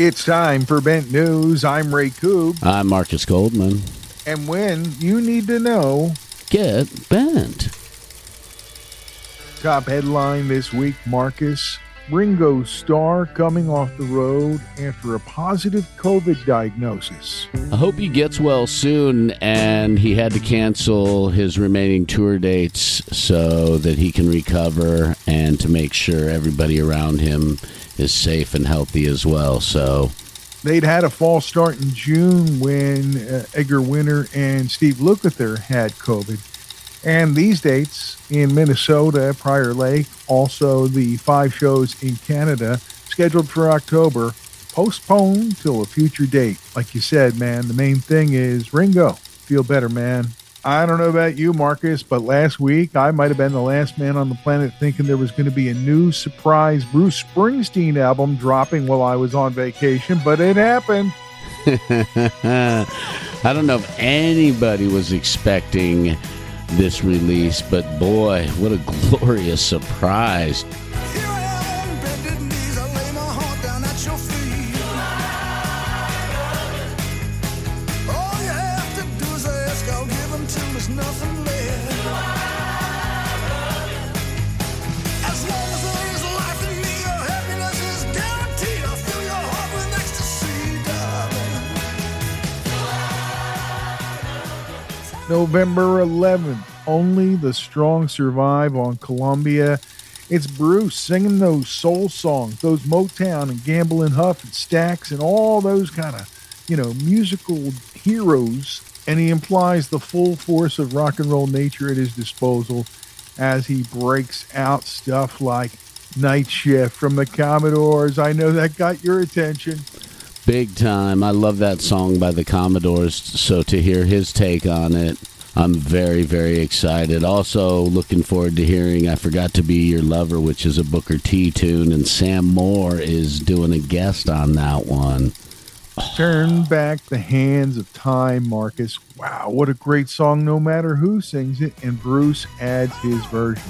It's time for Bent News. I'm Ray Koob. I'm Marcus Goldman. And when you need to know, get bent. Top headline this week, Marcus. Ringo Starr coming off the road after a positive COVID diagnosis. I hope he gets well soon, and he had to cancel his remaining tour dates so that he can recover and to make sure everybody around him is safe and healthy as well. So they'd had a false start in June when Edgar Winter and Steve Lukather had COVID. And these dates in Minnesota, Prior Lake, also the 5 shows in Canada, scheduled for October, postponed till a future date. Like you said, man, the main thing is Ringo. Feel better, man. I don't know about you, Marcus, but last week I might have been the last man on the planet thinking there was going to be a new surprise Bruce Springsteen album dropping while I was on vacation, but it happened. I don't know if anybody was expecting this release, but boy, what a glorious surprise. Here I am, bended knees, I lay my heart down at your feet. All you have to do is ask, I'll give them till there's nothing left. As long as there is life in me, your happiness is guaranteed. I'll fill your heart with ecstasy, darling. November 11th. Only the Strong Survive on Columbia. It's Bruce singing those soul songs, those Motown and Gamble and Huff and Stax and all those kind of, musical heroes. And he implies the full force of rock and roll nature at his disposal as he breaks out stuff like Night Shift from the Commodores. I know that got your attention. Big time. I love that song by the Commodores, so to hear his take on it, I'm very, very excited. Also looking forward to hearing I Forgot to Be Your Lover, which is a Booker T tune, and Sam Moore is doing a guest on that one. Turn Back the Hands of Time, Marcus. Wow, what a great song, no matter who sings it, and Bruce adds his version.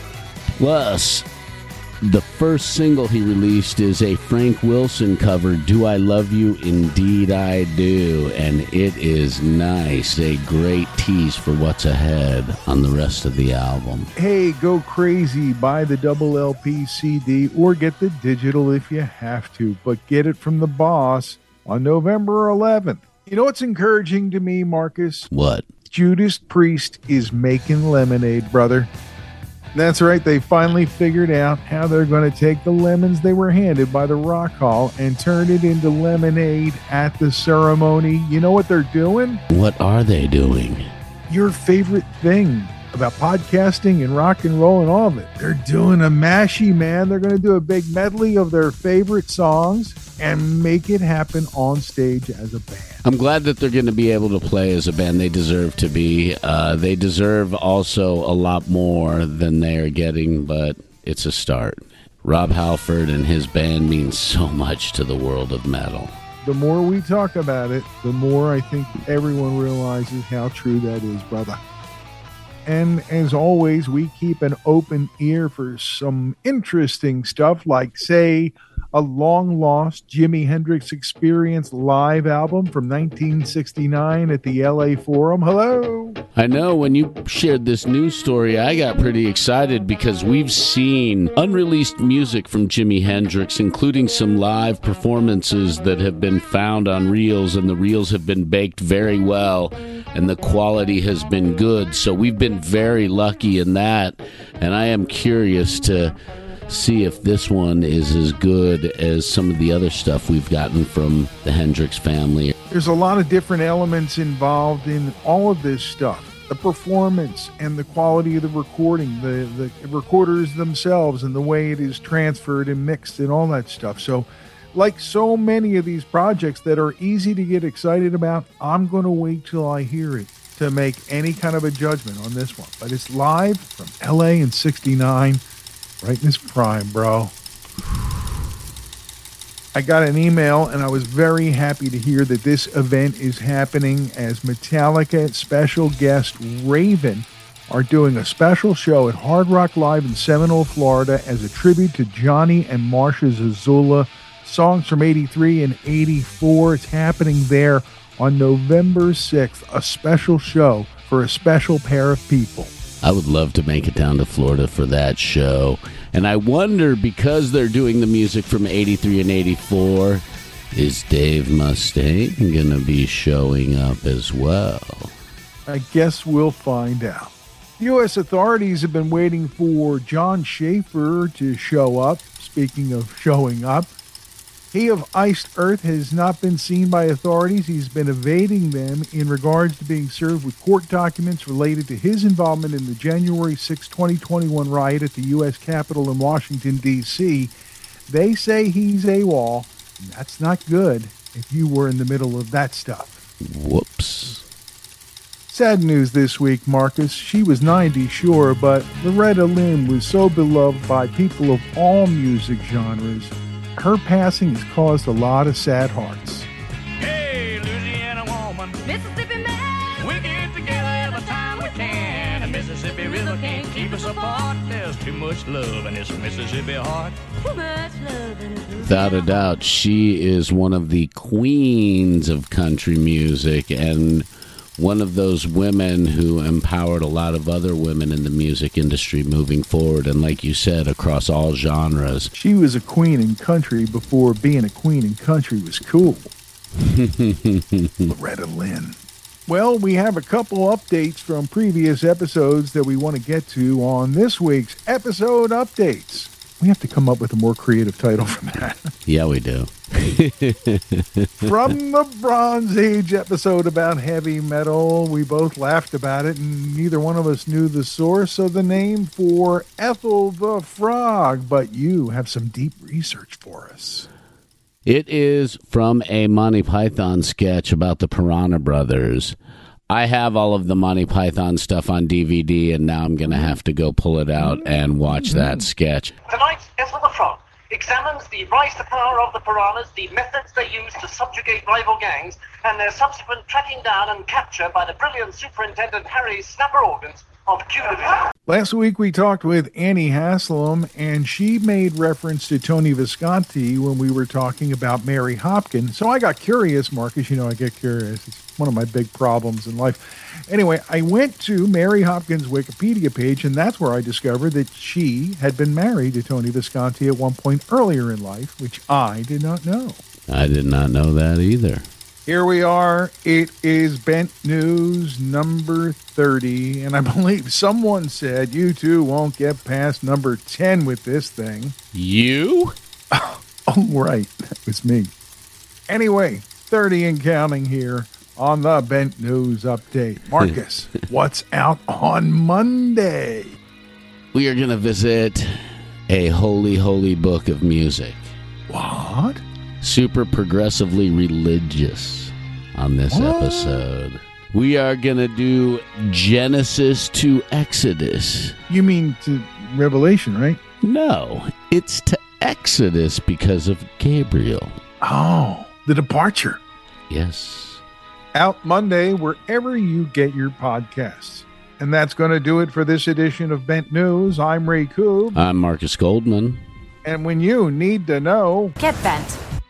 Plus, the first single he released is a Frank Wilson cover, Do I Love You? Indeed I Do. And it is nice. A great tease for what's ahead on the rest of the album. Hey, go crazy. Buy the double LP CD or get the digital if you have to. But get it from the boss on November 11th. You know what's encouraging to me, Marcus? What? Judas Priest is making lemonade, brother. That's right, they finally figured out how they're going to take the lemons they were handed by the Rock Hall and turn it into lemonade at the ceremony. You know what they're doing? What are they doing? Your favorite thing about podcasting and rock and roll and all of it. They're doing a mashy, man. They're going to do a big medley of their favorite songs and make it happen on stage as a band. I'm glad that they're going to be able to play as a band. They deserve to be. They deserve also a lot more than they are getting, but it's a start. Rob Halford and his band mean so much to the world of metal. The more we talk about it, the more I think everyone realizes how true that is, brother. And as always, we keep an open ear for some interesting stuff like, say, a long-lost Jimi Hendrix Experience live album from 1969 at the LA Forum. Hello? I know, when you shared this news story, I got pretty excited because we've seen unreleased music from Jimi Hendrix, including some live performances that have been found on reels, and the reels have been baked very well, and the quality has been good. So we've been very lucky in that, and I am curious to see if this one is as good as some of the other stuff we've gotten from the Hendrix family. There's a lot of different elements involved in all of this stuff. The performance and the quality of the recording, the recorders themselves and the way it is transferred and mixed and all that stuff. So like so many of these projects that are easy to get excited about, I'm going to wait till I hear it to make any kind of a judgment on this one. But it's live from LA in 69. Right in his prime, bro. I got an email, and I was very happy to hear that this event is happening as Metallica special guest Raven are doing a special show at Hard Rock Live in Seminole, Florida as a tribute to Johnny and Marsha Zazula songs from 83 and 84. It's happening there on November 6th, a special show for a special pair of people. I would love to make it down to Florida for that show. And I wonder, because they're doing the music from 83 and 84, is Dave Mustaine going to be showing up as well? I guess we'll find out. U.S. authorities have been waiting for John Schaefer to show up. Speaking of showing up, he of Iced Earth has not been seen by authorities. He's been evading them in regards to being served with court documents related to his involvement in the January 6, 2021 riot at the U.S. Capitol in Washington, D.C. They say he's AWOL, and that's not good if you were in the middle of that stuff. Whoops. Sad news this week, Marcus. She was 90, sure, but Loretta Lynn was so beloved by people of all music genres. Her passing has caused a lot of sad hearts. Hey, Louisiana woman, Mississippi man, we get together every time we can. The Mississippi River can't keep us apart. There's too much love in this Mississippi heart. too much love in it. Without a doubt, she is one of the queens of country music and one of those women who empowered a lot of other women in the music industry moving forward. And like you said, across all genres. She was a queen in country before being a queen in country was cool. Loretta Lynn. Well, we have a couple updates from previous episodes that we want to get to on this week's episode updates. We have to come up with a more creative title for that. Yeah, we do. From the Bronze Age episode about heavy metal, we both laughed about it, and neither one of us knew the source of the name for Ethel the Frog, but you have some deep research for us. It is from a Monty Python sketch about the Piranha Brothers. I have all of the Monty Python stuff on DVD, and now I'm going to have to go pull it out and watch that sketch. Tonight's Ethel the Frog examines the rise to power of the piranhas, the methods they use to subjugate rival gangs, and their subsequent tracking down and capture by the brilliant Superintendent Harry Snapper Organs of Q Division. Last week we talked with Annie Haslam, and she made reference to Tony Visconti when we were talking about Mary Hopkin. So I got curious, Marcus. You know I get curious. It's one of my big problems in life. Anyway, I went to Mary Hopkin's Wikipedia page, and that's where I discovered that she had been married to Tony Visconti at one point earlier in life, which I did not know. I did not know that either. Here we are. It is Bent News number 30, and I believe someone said you two won't get past number 10 with this thing. You? Oh, right. That was me. Anyway, 30 and counting here on the Bent News Update. Marcus, what's out on Monday? We are going to visit a holy, holy book of music. What? Super progressively religious on this episode. We are going to do Genesis to Exodus. You mean to Revelation, right? No, it's to Exodus because of Gabriel. Oh, the departure. Yes. Out Monday, wherever you get your podcasts. And that's going to do it for this edition of Bent News. I'm Ray Koob. I'm Marcus Goldman. And when you need to know, Get bent.